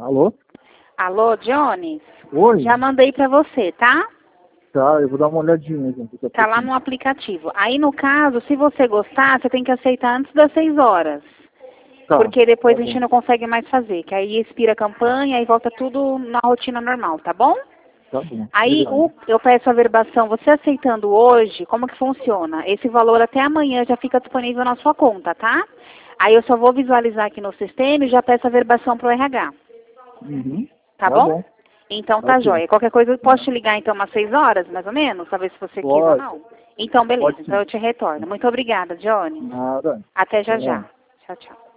Alô? Alô, Jones? Oi? Já mandei pra você, tá? Tá, eu vou dar uma olhadinha. Aqui. Tá lá no aplicativo. Aí, no caso, se você gostar, você tem que aceitar antes das 6 horas. Tá, Porque depois tá a gente bom. não consegue mais fazer. Que aí expira a campanha e volta tudo na rotina normal, tá bom? Tá bom. Aí Obrigado. eu peço a verbação. Você aceitando hoje, como que funciona? Esse valor até amanhã já fica disponível na sua conta, tá? Aí eu só vou visualizar aqui no sistema e já peço a verbação pro RH. Uhum. Tá Tá bom? bom. Então Tá tá ok. joia. Qualquer coisa eu posso te ligar então umas 6 horas, mais ou menos, saber se você quis ou Pode. não. Então beleza, Pode então sim. eu te retorno. Muito obrigada, Johnny. Nada. Até já Tá bom. já. Tchau, tchau.